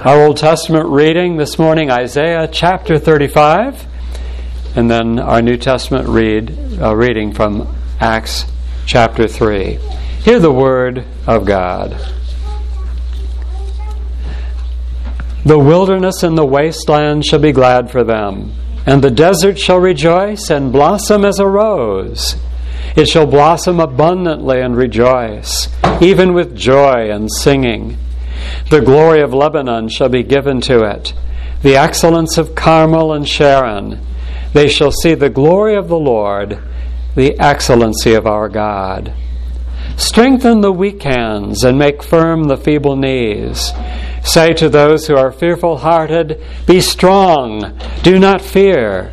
Our Old Testament reading this morning, Isaiah chapter 35, and then our New Testament reading from Acts chapter 3. Hear the word of God. The wilderness and the wasteland shall be glad for them, and the desert shall rejoice and blossom as a rose. It shall blossom abundantly and rejoice, even with joy and singing. The glory of Lebanon shall be given to it, the excellence of Carmel and Sharon. They shall see the glory of the Lord, the excellency of our God. Strengthen the weak hands and make firm the feeble knees. Say to those who are fearful-hearted, be strong, do not fear.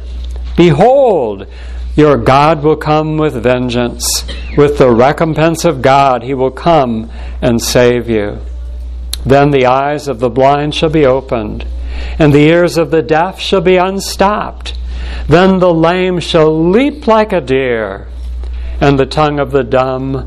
Behold, your God will come with vengeance. With the recompense of God he will come and save you. Then the eyes of the blind shall be opened, and the ears of the deaf shall be unstopped. Then the lame shall leap like a deer, and the tongue of the dumb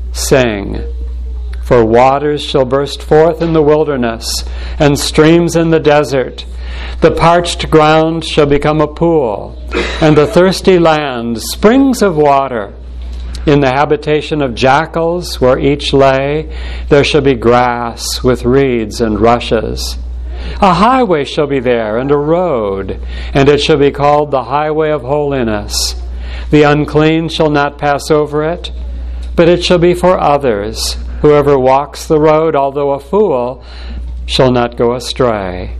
sing. For waters shall burst forth in the wilderness, and streams in the desert. The parched ground shall become a pool, and the thirsty land springs of water. In the habitation of jackals, where each lay, there shall be grass with reeds and rushes. A highway shall be there, and a road, and it shall be called the highway of holiness. The unclean shall not pass over it, but it shall be for others. Whoever walks the road, although a fool, shall not go astray.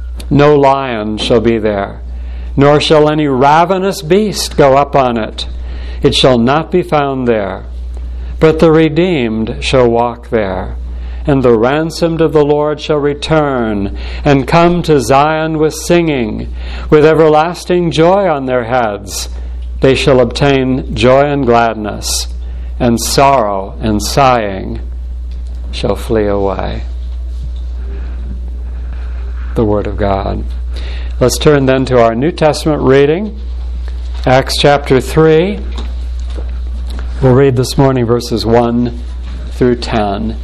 No lion shall be there, nor shall any ravenous beast go up on it. It shall not be found there. But the redeemed shall walk there, and the ransomed of the Lord shall return, and come to Zion with singing, with everlasting joy on their heads. They shall obtain joy and gladness, and sorrow and sighing shall flee away. The Word of God. Let's turn then to our New Testament reading, Acts chapter 3. We'll read this morning verses 1 through 10.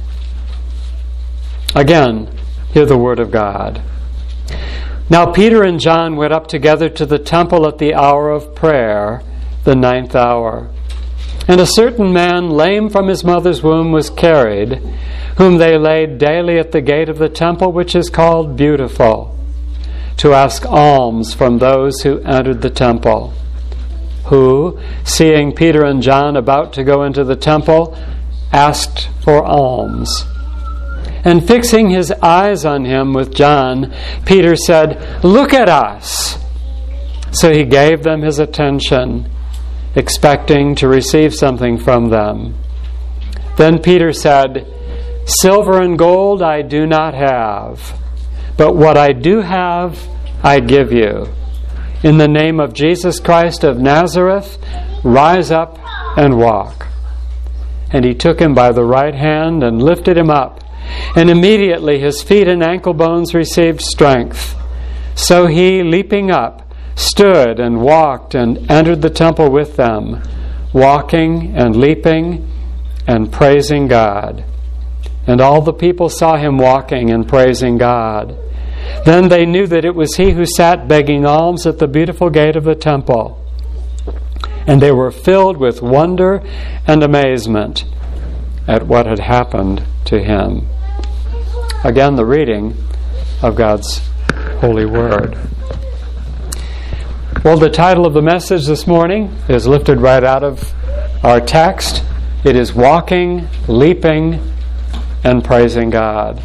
Again, hear the word of God. Now Peter and John went up together to the temple at the hour of prayer, the 9th hour. And a certain man, lame from his mother's womb, was carried, whom they laid daily at the gate of the temple, which is called Beautiful, to ask alms from those who entered the temple. Who, seeing Peter and John about to go into the temple, asked for alms. And fixing his eyes on him with John, Peter said, "Look at us." So he gave them his attention, expecting to receive something from them. Then Peter said, "Silver and gold I do not have, but what I do have I give you. In the name of Jesus Christ of Nazareth, rise up and walk." And he took him by the right hand and lifted him up, and immediately his feet and ankle bones received strength. So he, leaping up, stood and walked and entered the temple with them, walking and leaping and praising God. And all the people saw him walking and praising God. Then they knew that it was he who sat begging alms at the beautiful gate of the temple. And they were filled with wonder and amazement at what had happened to him. Again, the reading of God's holy word. Well, the title of the message this morning is lifted right out of our text. It is Walking, Leaping, and Praising God.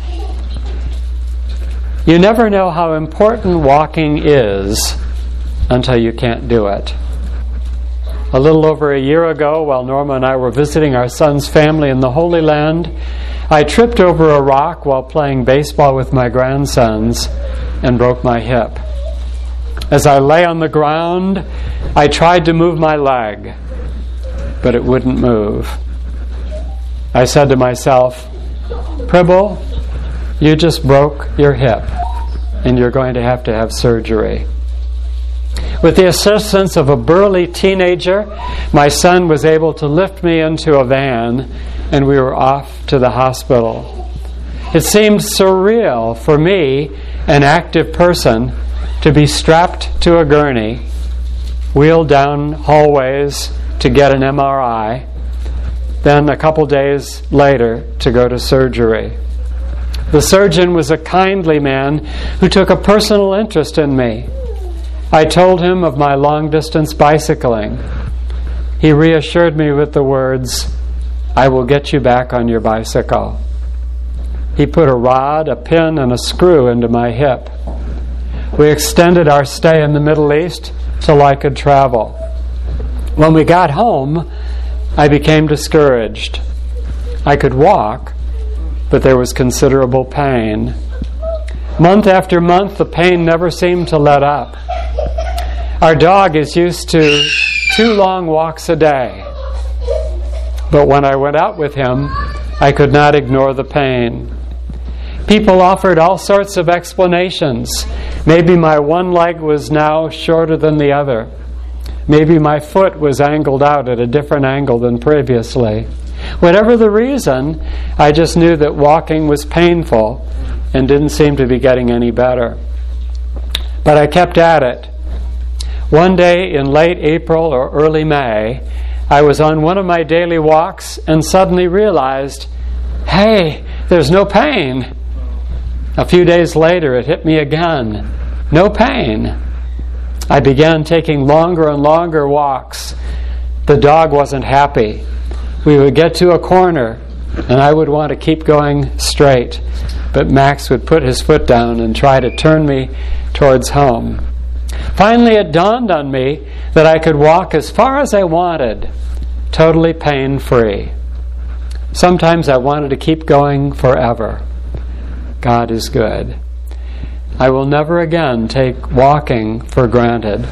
You never know how important walking is until you can't do it. A little over a year ago, while Norma and I were visiting our son's family in the Holy Land, I tripped over a rock while playing baseball with my grandsons and broke my hip. As I lay on the ground, I tried to move my leg, but it wouldn't move. I said to myself, "Pribble, you just broke your hip, and you're going to have surgery." With the assistance of a burly teenager, my son was able to lift me into a van, and we were off to the hospital. It seemed surreal for me, an active person, to be strapped to a gurney, wheeled down hallways to get an MRI, then a couple days later to go to surgery. The surgeon was a kindly man who took a personal interest in me. I told him of my long-distance bicycling. He reassured me with the words, "I will get you back on your bicycle." He put a rod, a pin, and a screw into my hip. We extended our stay in the Middle East till I could travel. When we got home, I became discouraged. I could walk, but there was considerable pain. Month after month, the pain never seemed to let up. Our dog is used to 2 long walks a day. But when I went out with him, I could not ignore the pain. People offered all sorts of explanations. Maybe my one leg was now shorter than the other. Maybe my foot was angled out at a different angle than previously. Whatever the reason, I just knew that walking was painful and didn't seem to be getting any better. But I kept at it. One day in late April or early May, I was on one of my daily walks and suddenly realized, hey, there's no pain. A few days later, it hit me again. No pain. I began taking longer and longer walks. The dog wasn't happy. We would get to a corner, and I would want to keep going straight, but Max would put his foot down and try to turn me towards home. Finally, it dawned on me that I could walk as far as I wanted, totally pain-free. Sometimes I wanted to keep going forever. God is good. I will never again take walking for granted.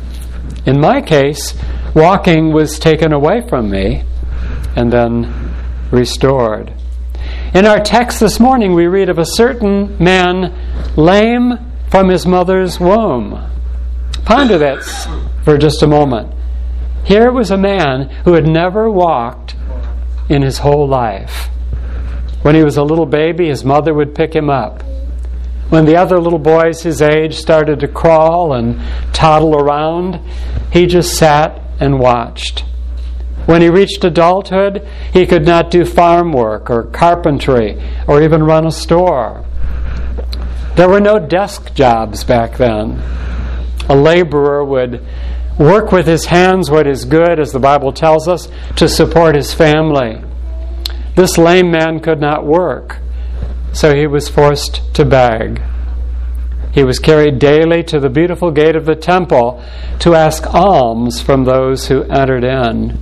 In my case, walking was taken away from me and then restored. In our text this morning, we read of a certain man lame from his mother's womb. Ponder that for just a moment. Here was a man who had never walked in his whole life. When he was a little baby, his mother would pick him up. When the other little boys his age started to crawl and toddle around, he just sat and watched. When he reached adulthood, he could not do farm work or carpentry or even run a store. There were no desk jobs back then. A laborer would work with his hands what is good, as the Bible tells us, to support his family. This lame man could not work, so he was forced to beg. He was carried daily to the beautiful gate of the temple to ask alms from those who entered in.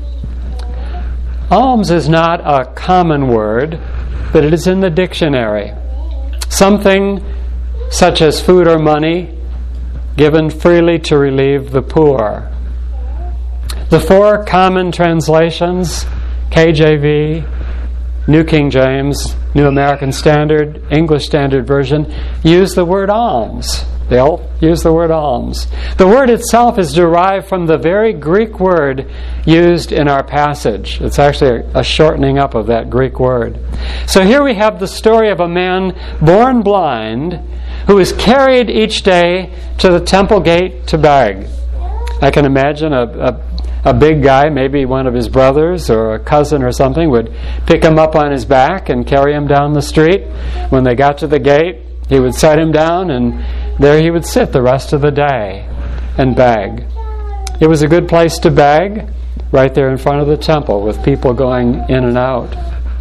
Alms is not a common word, but it is in the dictionary. Something such as food or money given freely to relieve the poor. The 4 common translations, KJV, New King James, New American Standard, English Standard Version, use the word alms. They all use the word alms. The word itself is derived from the very Greek word used in our passage. It's actually a shortening up of that Greek word. So here we have the story of a man born blind who is carried each day to the temple gate to beg. I can imagine a big guy, maybe one of his brothers or a cousin or something, would pick him up on his back and carry him down the street. When they got to the gate, he would set him down, and there he would sit the rest of the day and beg. It was a good place to beg, right there in front of the temple with people going in and out.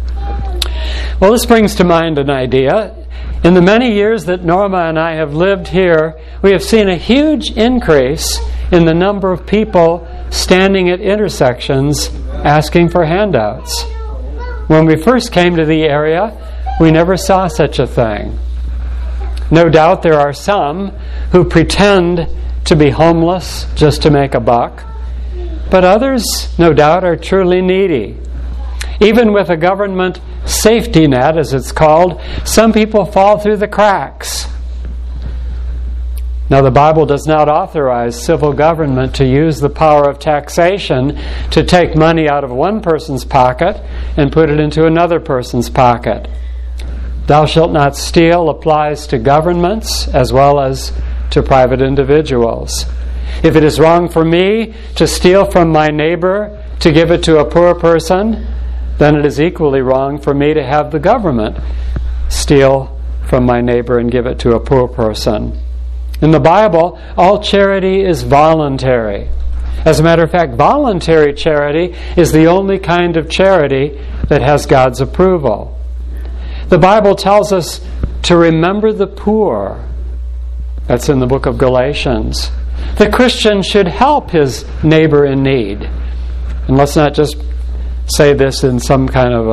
Well, this brings to mind an idea. In the many years that Norma and I have lived here, we have seen a huge increase in the number of people standing at intersections asking for handouts. When we first came to the area, we never saw such a thing. No doubt there are some who pretend to be homeless just to make a buck, but others, no doubt, are truly needy. Even with a government safety net, as it's called, some people fall through the cracks. Now, the Bible does not authorize civil government to use the power of taxation to take money out of one person's pocket and put it into another person's pocket. Thou shalt not steal applies to governments as well as to private individuals. If it is wrong for me to steal from my neighbor to give it to a poor person, then it is equally wrong for me to have the government steal from my neighbor and give it to a poor person. In the Bible, all charity is voluntary. As a matter of fact, voluntary charity is the only kind of charity that has God's approval. The Bible tells us to remember the poor. That's in the book of Galatians. The Christian should help his neighbor in need. And let's not just say this in some kind of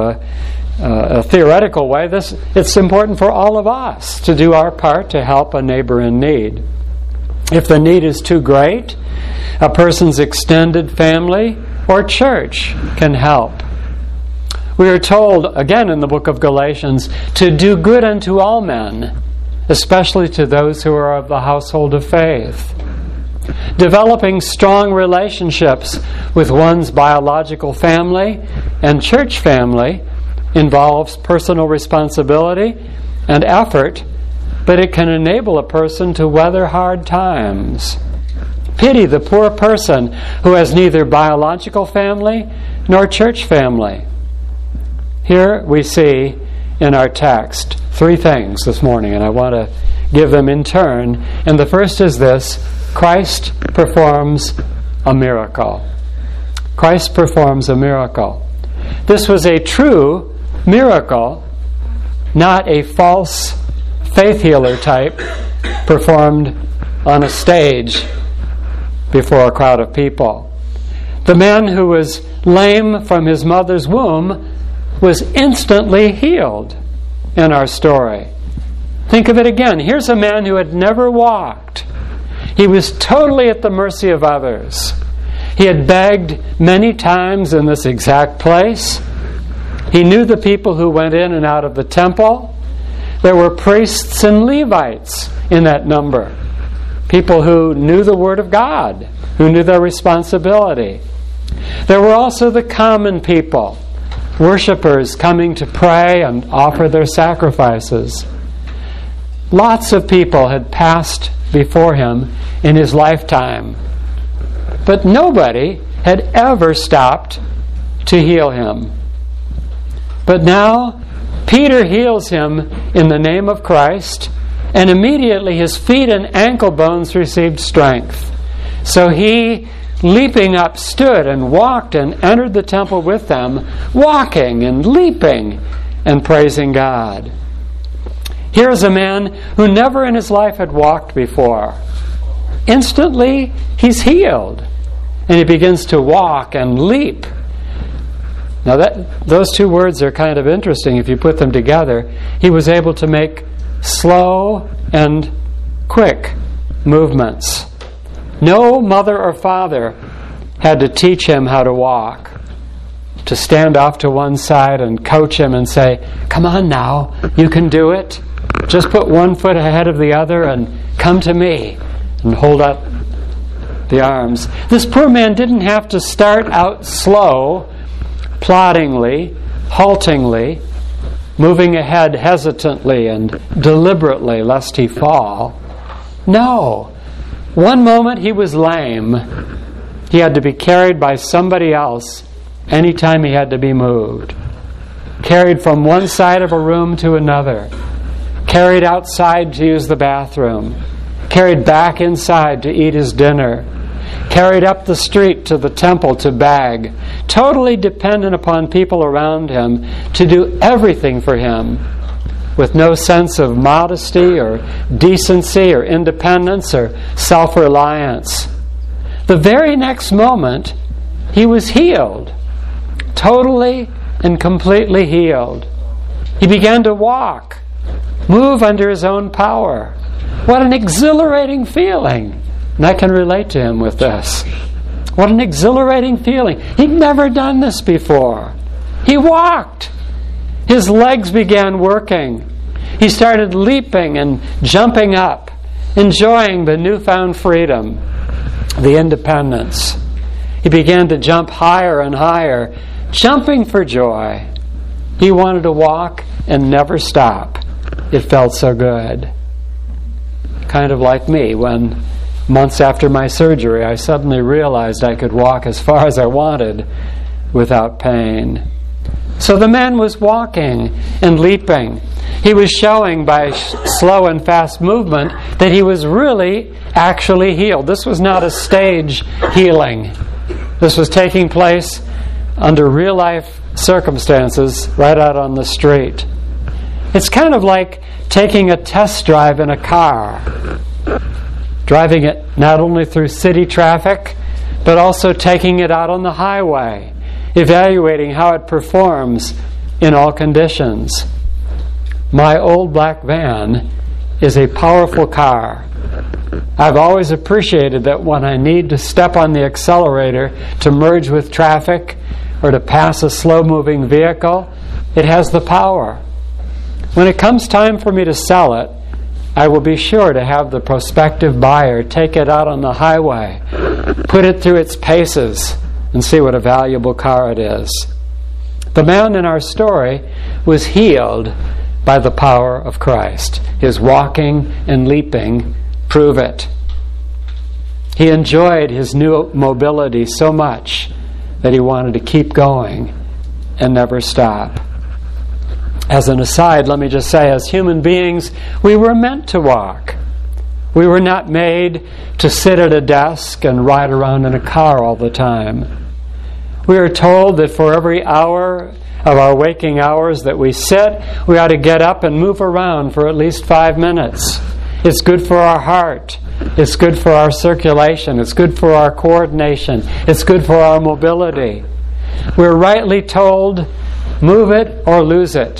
a theoretical way. It's important for all of us to do our part to help a neighbor in need. If the need is too great, a person's extended family or church can help. We are told, again in the book of Galatians, to do good unto all men, especially to those who are of the household of faith. Developing strong relationships with one's biological family and church family involves personal responsibility and effort, but it can enable a person to weather hard times. Pity the poor person who has neither biological family nor church family. Here we see in our text 3 things this morning, and I want to give them in turn. And the first is this: Christ performs a miracle. Christ performs a miracle. This was a true miracle, not a false faith healer type performed on a stage before a crowd of people. The man who was lame from his mother's womb was instantly healed in our story. Think of it again. Here's a man who had never walked. He was totally at the mercy of others. He had begged many times in this exact place. He knew the people who went in and out of the temple. There were priests and Levites in that number. People who knew the Word of God, who knew their responsibility. There were also the common people, worshipers coming to pray and offer their sacrifices. Lots of people had passed before him in his lifetime, but nobody had ever stopped to heal him. But now Peter heals him in the name of Christ, and immediately his feet and ankle bones received strength. So he, leaping up, stood and walked and entered the temple with them, walking and leaping and praising God. Here is a man who never in his life had walked before. Instantly, he's healed, and he begins to walk and leap. Now, those 2 words are kind of interesting if you put them together. He was able to make slow and quick movements. No mother or father had to teach him how to walk, to stand off to one side and coach him and say, "Come on now, you can do it. Just put one foot ahead of the other and come to me," and hold up the arms. This poor man didn't have to start out slow, ploddingly, haltingly, moving ahead hesitantly and deliberately lest he fall. No. One moment he was lame. He had to be carried by somebody else anytime he had to be moved. Carried from one side of a room to another. Carried outside to use the bathroom. Carried back inside to eat his dinner. Carried up the street to the temple to beg. Totally dependent upon people around him to do everything for him, with no sense of modesty or decency or independence or self-reliance. The very next moment, he was healed. Totally and completely healed. He began to walk, move under his own power. What an exhilarating feeling. And I can relate to him with this. What an exhilarating feeling. He'd never done this before. He walked. His legs began working. He started leaping and jumping up, enjoying the newfound freedom, the independence. He began to jump higher and higher, jumping for joy. He wanted to walk and never stop. it felt so good. Kind of like me, when months after my surgery, I suddenly realized I could walk as far as I wanted without pain. So the man was walking and leaping. He was showing by slow and fast movement that he was really actually healed. This was not a stage healing. This was taking place under real-life circumstances right out on the street. It's kind of like taking a test drive in a car, driving it not only through city traffic, but also taking it out on the highway, evaluating how it performs in all conditions. My old black van is a powerful car. I've always appreciated that when I need to step on the accelerator to merge with traffic or to pass a slow-moving vehicle, it has the power. When it comes time for me to sell it, I will be sure to have the prospective buyer take it out on the highway, put it through its paces, and see what a valuable car it is. The man in our story was healed by the power of Christ. His walking and leaping prove it. He enjoyed his new mobility so much that he wanted to keep going and never stop. As an aside, let me just say, as human beings, we were meant to walk. We were not made to sit at a desk and ride around in a car all the time. We are told that for every hour of our waking hours that we sit, we ought to get up and move around for at least 5 minutes. It's good for our heart. It's good for our circulation. It's good for our coordination. It's good for our mobility. We're rightly told, move it or lose it.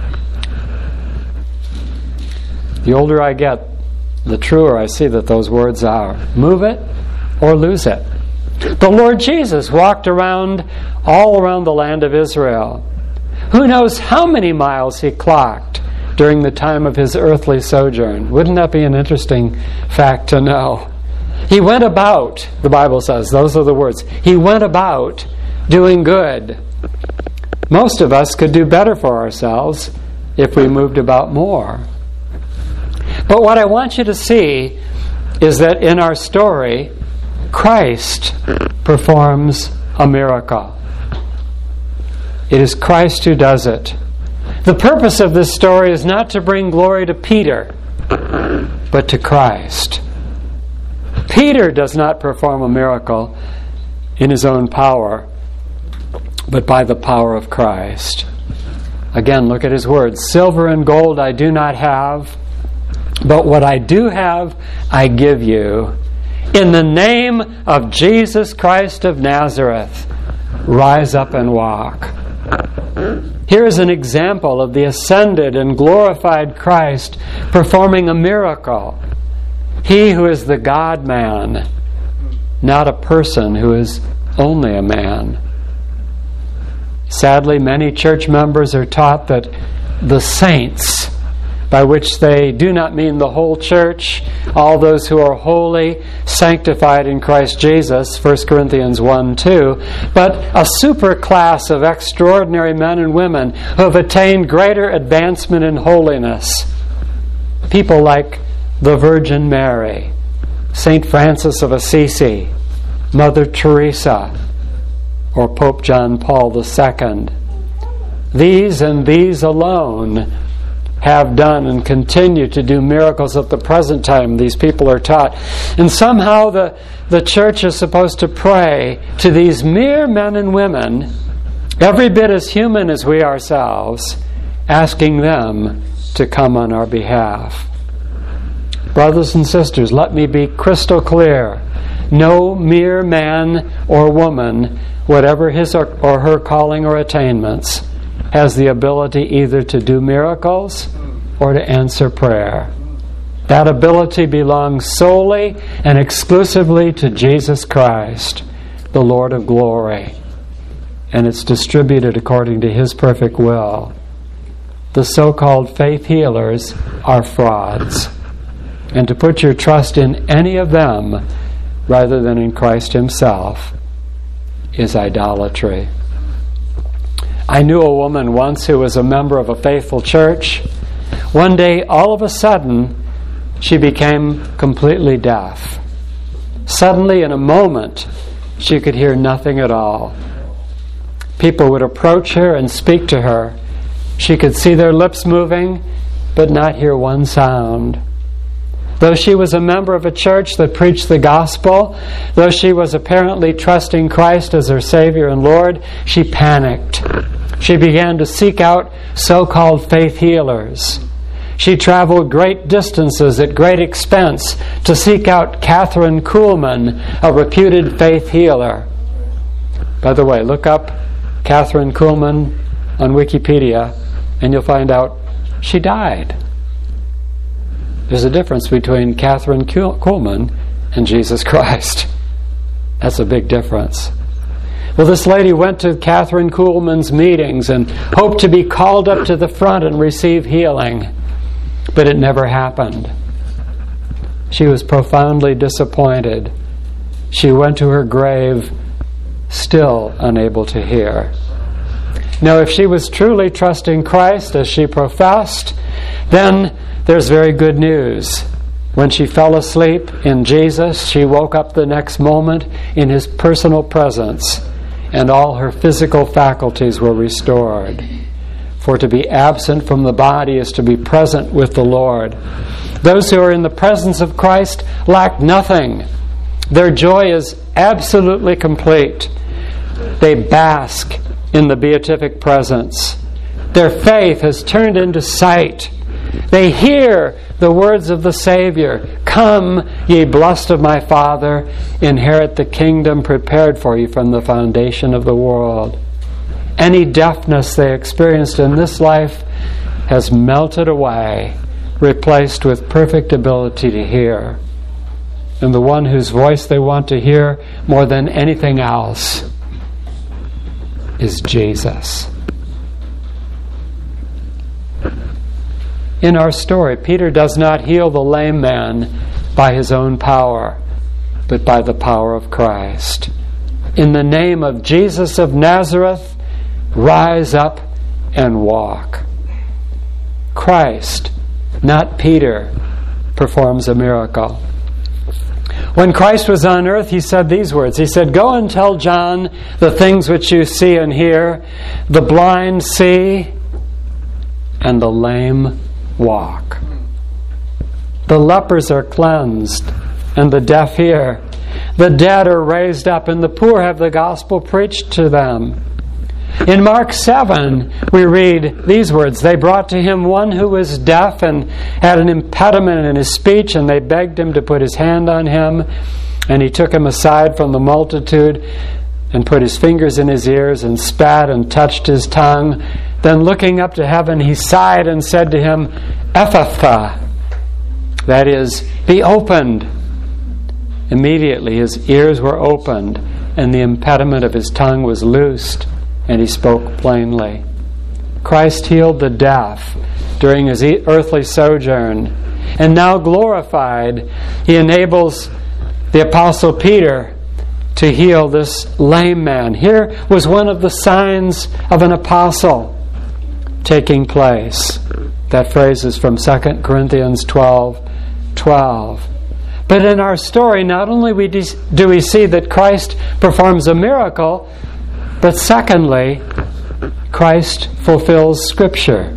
The older I get, the truer I see that those words are. Move it or lose it. The Lord Jesus walked around all around the land of Israel. Who knows how many miles he clocked during the time of his earthly sojourn? Wouldn't that be an interesting fact to know? He went about, the Bible says, those are the words, he went about doing good. Most of us could do better for ourselves if we moved about more. But what I want you to see is that in our story, Christ performs a miracle. It is Christ who does it. The purpose of this story is not to bring glory to Peter, but to Christ. Peter does not perform a miracle in his own power, but by the power of Christ. Again, look at his words. Silver and gold I do not have, but what I do have, I give you. In the name of Jesus Christ of Nazareth, rise up and walk. Here is an example of the ascended and glorified Christ performing a miracle. He who is the God-man, not a person who is only a man. Sadly, many church members are taught that the saints, by which they do not mean the whole church, all those who are holy, sanctified in Christ Jesus, 1 Corinthians 1:2, but a super class of extraordinary men and women who have attained greater advancement in holiness. People like the Virgin Mary, St. Francis of Assisi, Mother Teresa, or Pope John Paul II. These and these alone have done and continue to do miracles at the present time, these people are taught. And somehow the church is supposed to pray to these mere men and women, every bit as human as we ourselves, asking them to come on our behalf. Brothers and sisters, let me be crystal clear. No mere man or woman, whatever his or her calling or attainments, has the ability either to do miracles or to answer prayer. That ability belongs solely and exclusively to Jesus Christ, the Lord of glory, and it's distributed according to His perfect will. The so-called faith healers are frauds, and to put your trust in any of them rather than in Christ Himself is idolatry. I knew a woman once who was a member of a faithful church, One day, all of a sudden, she became completely deaf. Suddenly, in a moment, she could hear nothing at all. People would approach her and speak to her. She could see their lips moving, but not hear one sound. Though she was a member of a church that preached the gospel, though she was apparently trusting Christ as her Savior and Lord, she panicked. She began to seek out so-called faith healers. She traveled great distances at great expense to seek out Catherine Kuhlman, a reputed faith healer. By the way, look up Catherine Kuhlman on Wikipedia, and you'll find out she died. There's a difference between Catherine Kuhlman and Jesus Christ. That's a big difference. Well, this lady went to Catherine Kuhlman's meetings and hoped to be called up to the front and receive healing, but it never happened. She was profoundly disappointed. She went to her grave still unable to hear. Now, if she was truly trusting Christ as she professed, then there's very good news. When she fell asleep in Jesus, she woke up the next moment in His personal presence, and all her physical faculties were restored. For to be absent from the body is to be present with the Lord. Those who are in the presence of Christ lack nothing. Their joy is absolutely complete. They bask in the beatific presence. Their faith has turned into sight. They hear the words of the Savior, "Come, ye blessed of my Father, inherit the kingdom prepared for you from the foundation of the world." Any deafness they experienced in this life has melted away, replaced with perfect ability to hear. And the one whose voice they want to hear more than anything else is Jesus. In our story, Peter does not heal the lame man by his own power, but by the power of Christ. In the name of Jesus of Nazareth, rise up and walk. Christ, not Peter, performs a miracle. When Christ was on earth, He said these words. He said, "Go and tell John the things which you see and hear. The blind see, and the lame walk. The lepers are cleansed, and the deaf hear. The dead are raised up, and the poor have the gospel preached to them." In Mark 7, we read these words. "They brought to Him one who was deaf and had an impediment in his speech, and they begged Him to put His hand on him. And He took him aside from the multitude and put His fingers in his ears and spat and touched his tongue. Then looking up to heaven, He sighed and said to him, Ephphatha," that is, "be opened." Immediately His ears were opened, and the impediment of his tongue was loosed, and he spoke plainly. Christ healed the deaf during His earthly sojourn, and now glorified, He enables the Apostle Peter to heal this lame man. Here was one of the signs of an apostle taking place. That phrase is from 2 Corinthians 12:12. But in our story, not only do we see that Christ performs a miracle, but secondly, Christ fulfills Scripture.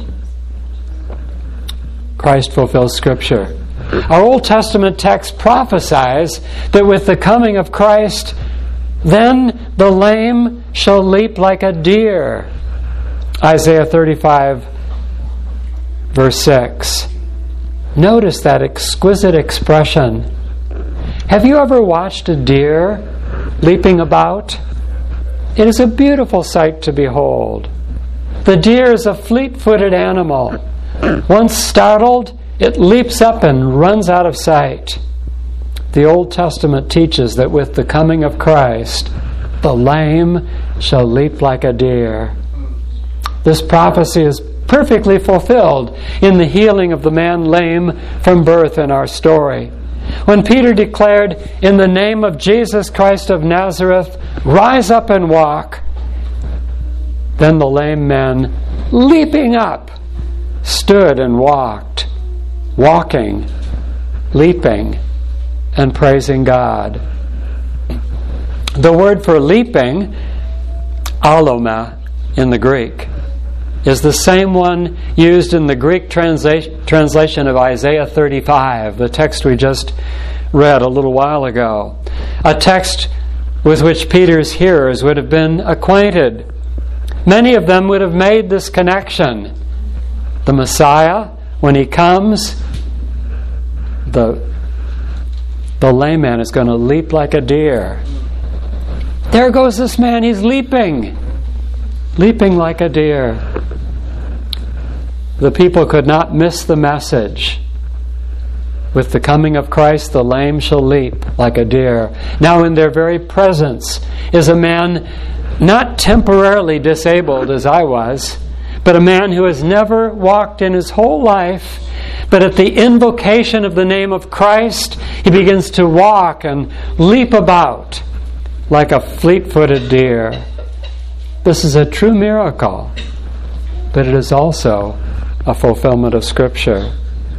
Christ fulfills Scripture. Our Old Testament text prophesies that with the coming of Christ, then the lame shall leap like a deer. Isaiah 35, verse 6. Notice that exquisite expression. Have you ever watched a deer leaping about? It is a beautiful sight to behold. The deer is a fleet-footed animal. Once startled, it leaps up and runs out of sight. The Old Testament teaches that with the coming of Christ, the lame shall leap like a deer. This prophecy is perfectly fulfilled in the healing of the man lame from birth in our story. When Peter declared, "In the name of Jesus Christ of Nazareth, rise up and walk," then the lame man, leaping up, stood and walked, walking, leaping, and praising God. The word for leaping, aloma in the Greek, is the same one used in the Greek translation of Isaiah 35, the text we just read a little while ago. A text with which Peter's hearers would have been acquainted. Many of them would have made this connection. The Messiah, when he comes, the lame man is going to leap like a deer. There goes this man, he's leaping like a deer. The people could not miss the message. With the coming of Christ, the lame shall leap like a deer. Now in their very presence is a man not temporarily disabled as I was, but a man who has never walked in his whole life, but at the invocation of the name of Christ, he begins to walk and leap about like a fleet-footed deer. This is a true miracle, but it is also a fulfillment of Scripture.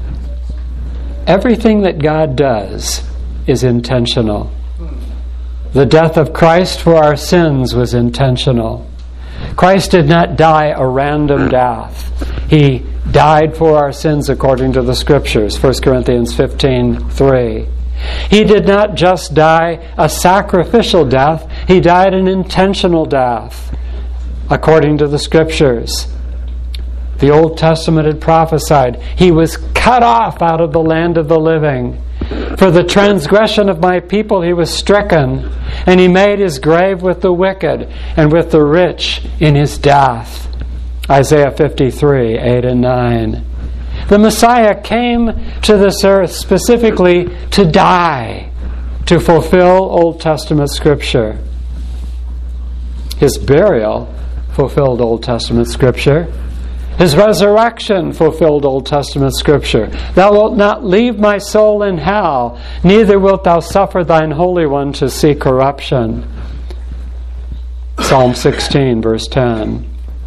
Everything that God does is intentional. The death of Christ for our sins was intentional. Christ did not die a random death. He died for our sins according to the Scriptures, 1 Corinthians 15:3. He did not just die a sacrificial death. He died an intentional death, according to the Scriptures. The Old Testament had prophesied, He was cut off out of the land of the living. For the transgression of my people He was stricken, and He made His grave with the wicked and with the rich in His death. Isaiah 53, 8 and 9. The Messiah came to this earth specifically to die, to fulfill Old Testament Scripture. His burial fulfilled Old Testament Scripture. His resurrection fulfilled Old Testament Scripture. Thou wilt not leave my soul in hell, neither wilt thou suffer thine Holy One to see corruption. Psalm 16, verse 10.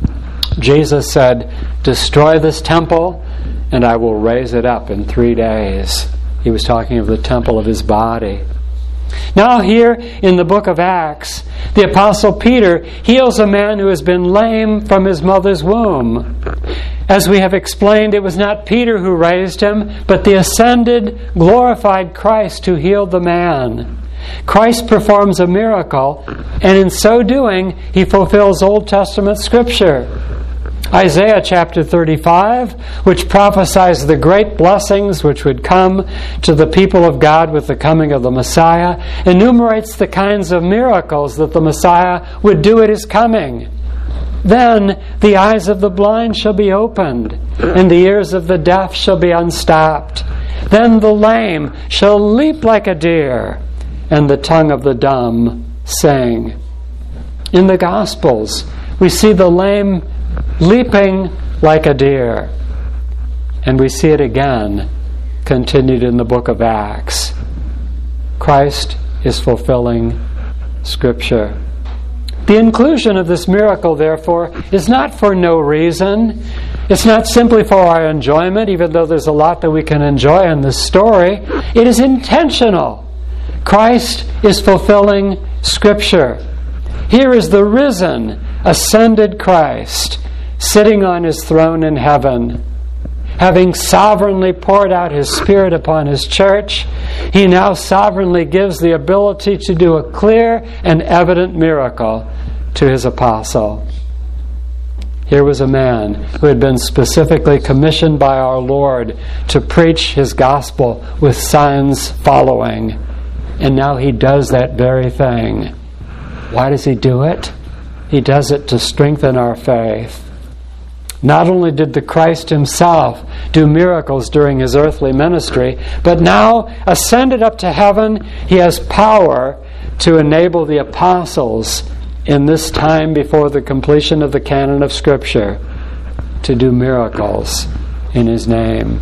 Jesus said, destroy this temple, and I will raise it up in 3 days. He was talking of the temple of His body. Now here in the book of Acts, the Apostle Peter heals a man who has been lame from his mother's womb. As we have explained, it was not Peter who raised him, but the ascended, glorified Christ who healed the man. Christ performs a miracle, and in so doing, He fulfills Old Testament Scripture. Isaiah chapter 35, which prophesies the great blessings which would come to the people of God with the coming of the Messiah, enumerates the kinds of miracles that the Messiah would do at His coming. Then the eyes of the blind shall be opened, and the ears of the deaf shall be unstopped. Then the lame shall leap like a deer, and the tongue of the dumb sing. In the Gospels, we see the lame leaping like a deer. And we see it again, continued in the book of Acts. Christ is fulfilling Scripture. The inclusion of this miracle, therefore, is not for no reason. It's not simply for our enjoyment, even though there's a lot that we can enjoy in this story. It is intentional. Christ is fulfilling Scripture. Here is the risen, ascended Christ, sitting on His throne in heaven. Having sovereignly poured out His Spirit upon His church, He now sovereignly gives the ability to do a clear and evident miracle to His apostle. Here was a man who had been specifically commissioned by our Lord to preach His gospel with signs following. And now He does that very thing. Why does He do it? He does it to strengthen our faith. Not only did the Christ Himself do miracles during His earthly ministry, but now, ascended up to heaven, He has power to enable the apostles in this time before the completion of the canon of Scripture to do miracles in His name.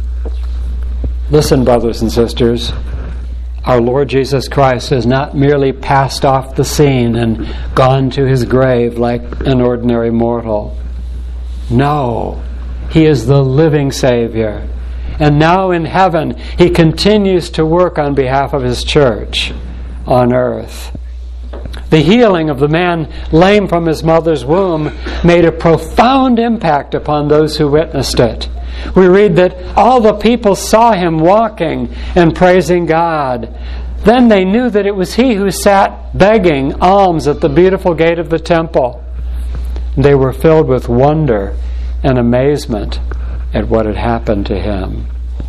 Listen, brothers and sisters, our Lord Jesus Christ has not merely passed off the scene and gone to His grave like an ordinary mortal. No, He is the living Savior. And now in heaven, He continues to work on behalf of His church on earth. The healing of the man lame from his mother's womb made a profound impact upon those who witnessed it. We read that all the people saw him walking and praising God. Then they knew that it was he who sat begging alms at the beautiful gate of the temple. They were filled with wonder and amazement at what had happened to him.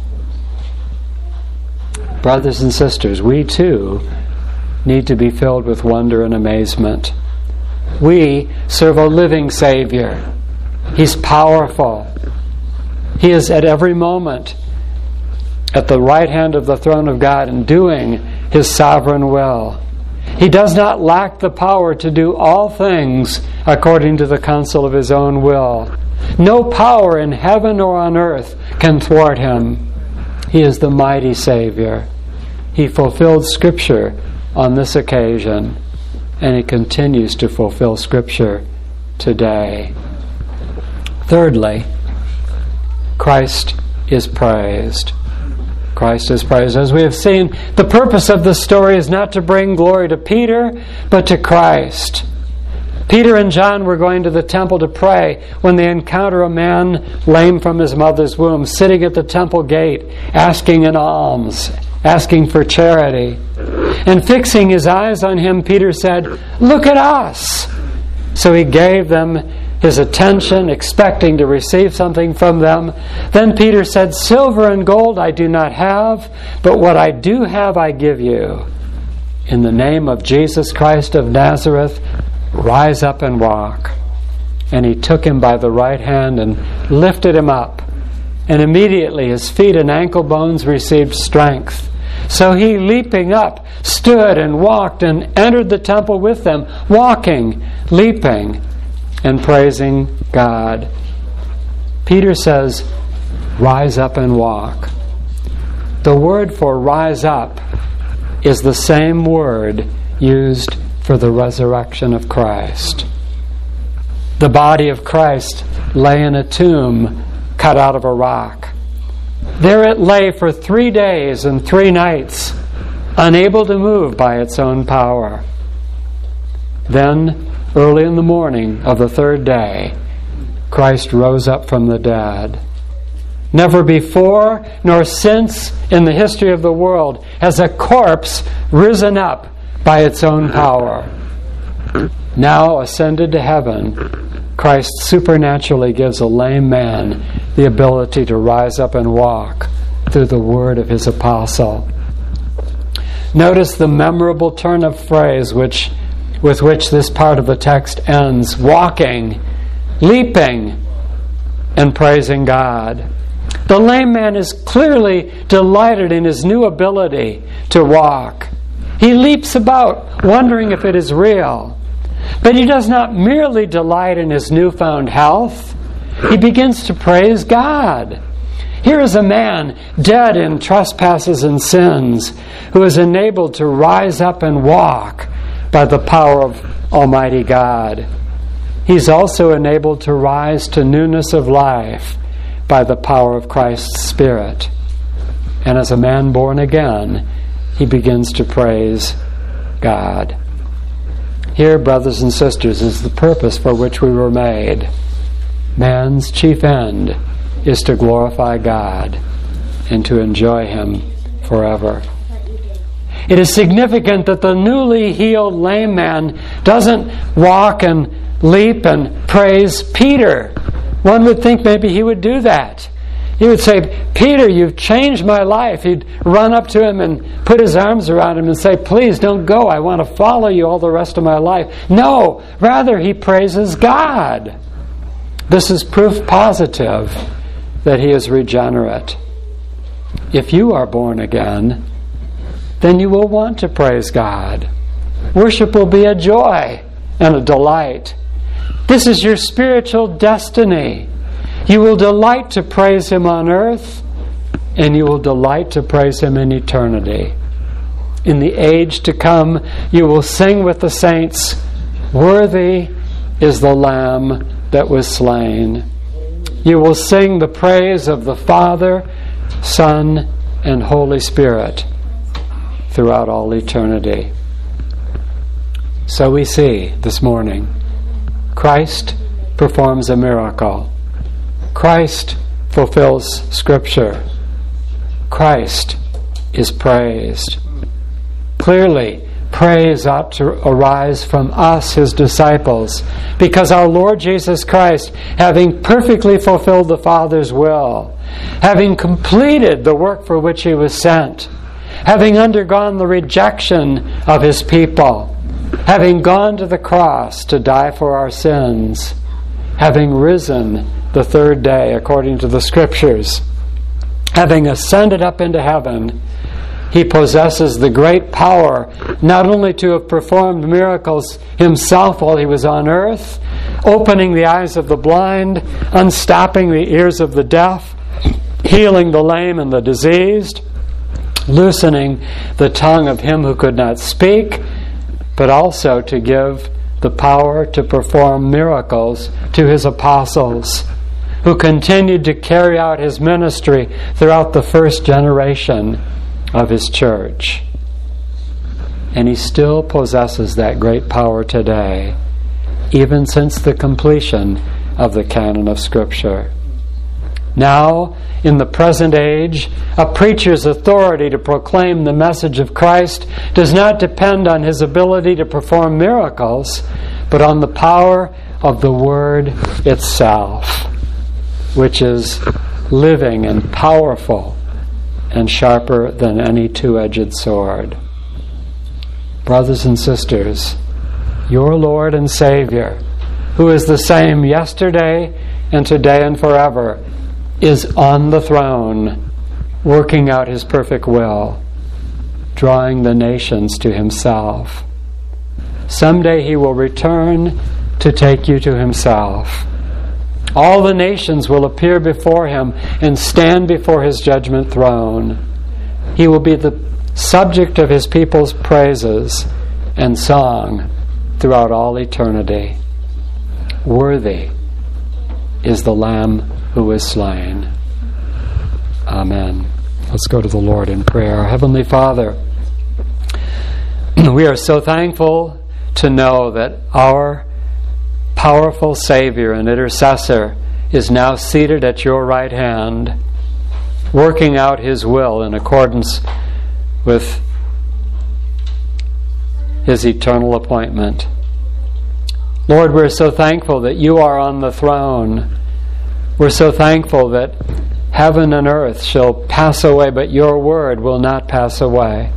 Brothers and sisters, we too need to be filled with wonder and amazement. We serve a living Savior. He's powerful. He is at every moment at the right hand of the throne of God and doing His sovereign will. He does not lack the power to do all things according to the counsel of His own will. No power in heaven or on earth can thwart Him. He is the mighty Savior. He fulfilled Scripture on this occasion, and He continues to fulfill Scripture today. Thirdly, Christ is praised. Christ is praised. As we have seen, the purpose of this story is not to bring glory to Peter, but to Christ. Peter and John were going to the temple to pray when they encounter a man lame from his mother's womb, sitting at the temple gate, asking an alms, asking for charity. And fixing his eyes on him, Peter said, "Look at us!" So he gave them his attention, expecting to receive something from them. Then Peter said, "Silver and gold I do not have, but what I do have I give you. In the name of Jesus Christ of Nazareth, rise up and walk." And he took him by the right hand and lifted him up. And immediately his feet and ankle bones received strength. So he, leaping up, stood and walked and entered the temple with them, walking, leaping, and praising God. Peter says, "Rise up and walk." The word for rise up is the same word used for the resurrection of Christ. The body of Christ lay in a tomb cut out of a rock. There it lay for 3 days and 3 nights, unable to move by its own power. Then, early in the morning of the 3rd day, Christ rose up from the dead. Never before nor since in the history of the world has a corpse risen up by its own power. Now ascended to heaven, Christ supernaturally gives a lame man the ability to rise up and walk through the word of his apostle. Notice the memorable turn of phrase with which this part of the text ends: walking, leaping, and praising God. The lame man is clearly delighted in his new ability to walk. He leaps about, wondering if it is real. But he does not merely delight in his newfound health. He begins to praise God. Here is a man dead in trespasses and sins who is enabled to rise up and walk by the power of Almighty God. He's also enabled to rise to newness of life by the power of Christ's Spirit. And as a man born again, he begins to praise God. Here, brothers and sisters, is the purpose for which we were made. Man's chief end is to glorify God and to enjoy Him forever. It is significant that the newly healed lame man doesn't walk and leap and praise Peter. One would think maybe he would do that. He would say, "Peter, you've changed my life." He'd run up to him and put his arms around him and say, "Please don't go. I want to follow you all the rest of my life." No, rather he praises God. This is proof positive that he is regenerate. If you are born again, then you will want to praise God. Worship will be a joy and a delight. This is your spiritual destiny. You will delight to praise Him on earth, and you will delight to praise Him in eternity. In the age to come, you will sing with the saints, "Worthy is the Lamb that was slain." You will sing the praise of the Father, Son, and Holy Spirit throughout all eternity. So we see this morning, Christ performs a miracle. Christ fulfills Scripture. Christ is praised. Clearly, praise ought to arise from us, His disciples, because our Lord Jesus Christ, having perfectly fulfilled the Father's will, having completed the work for which He was sent, having undergone the rejection of His people, having gone to the cross to die for our sins, having risen the third day according to the Scriptures, having ascended up into heaven, He possesses the great power not only to have performed miracles Himself while He was on earth, opening the eyes of the blind, unstopping the ears of the deaf, healing the lame and the diseased, loosening the tongue of him who could not speak, but also to give the power to perform miracles to His apostles, who continued to carry out His ministry throughout the first generation of His church. And He still possesses that great power today, even since the completion of the canon of Scripture. Now, in the present age, a preacher's authority to proclaim the message of Christ does not depend on his ability to perform miracles, but on the power of the Word itself, which is living and powerful and sharper than any two-edged sword. Brothers and sisters, your Lord and Savior, who is the same yesterday and today and forever, is on the throne, working out His perfect will, drawing the nations to Himself. Someday He will return to take you to Himself. All the nations will appear before Him and stand before His judgment throne. He will be the subject of His people's praises and song throughout all eternity. Worthy is the Lamb who was slain. Amen. Let's go to the Lord in prayer. Our Heavenly Father, we are so thankful to know that our powerful Savior and intercessor is now seated at your right hand, working out His will in accordance with His eternal appointment. Lord, we're so thankful that you are on the throne. We're so thankful that heaven and earth shall pass away, but your word will not pass away.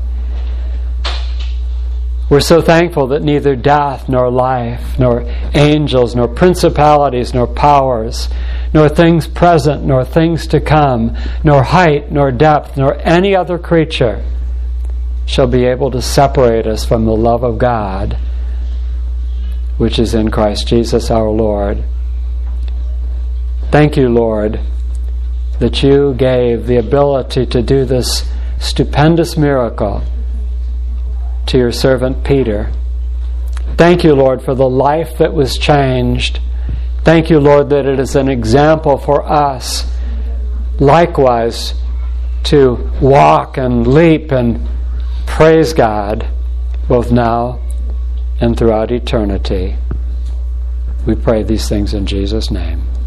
We're so thankful that neither death, nor life, nor angels, nor principalities, nor powers, nor things present, nor things to come, nor height, nor depth, nor any other creature shall be able to separate us from the love of God, which is in Christ Jesus our Lord. Thank you, Lord, that you gave the ability to do this stupendous miracle to your servant Peter. Thank you, Lord, for the life that was changed. Thank you, Lord, that it is an example for us likewise to walk and leap and praise God both now and throughout eternity. We pray these things in Jesus' name.